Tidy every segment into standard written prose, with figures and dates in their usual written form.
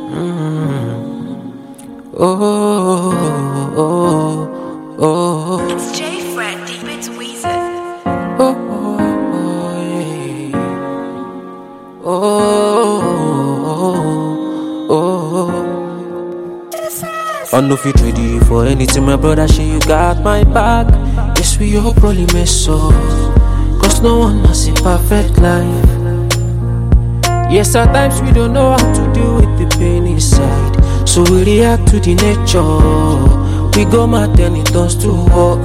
Oh, oh, oh. It's J Fred, deep into Weezer. Oh, yeah. Oh, oh. I know fit ready for anything, my brother. She you got my back. Yes, we all probably mess up, cause no one has a perfect life. Yes, at times we don't know how to deal with the pain inside, so we react to the nature. We go mad, then it turns to war.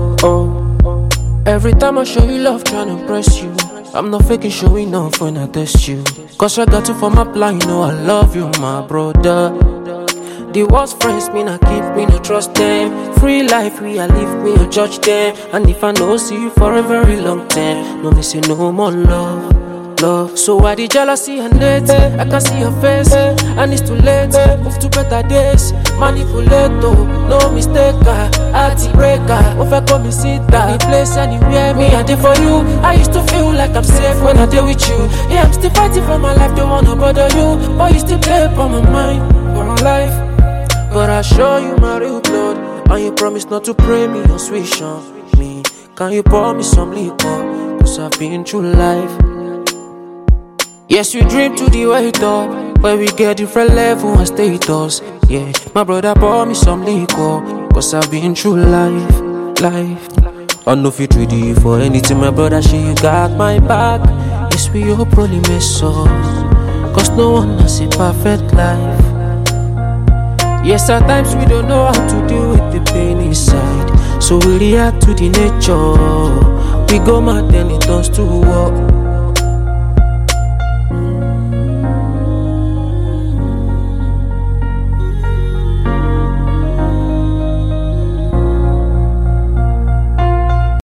Every time I show you love, trying to impress you, I'm not faking showing off when I test you, cause I got you for my plan, you know I love you, my brother. The worst friends me not keep me no trust them. Free life we a live me no judge them. And if I no see you for a very long time, no me say no more love. So why the jealousy and hate? I can see your face, and it's too late. Move to better days. Manipulate, no mistake. Hearty breaker, over come me sit any place, anywhere. Me I did for you. I used to feel like I'm safe when I deal with you. Yeah, I'm still fighting for my life, don't wanna bother you, but you still play upon my mind, for my life. But I show you my real blood, and you promise not to pray me or switch on me. Can you pour me some liquor? Cause I've been through life. Yes, we dream to the way top, where we get different level and status. Yeah, my brother pour me some liquor, cause I've been through life. I know fit ready for anything, my brother. She you got my back. Yes, we all probably mess up, cause no one has a perfect life. Yes, at times we don't know how to deal with the pain inside, so we react to the nature. We go mad, then it turns to war.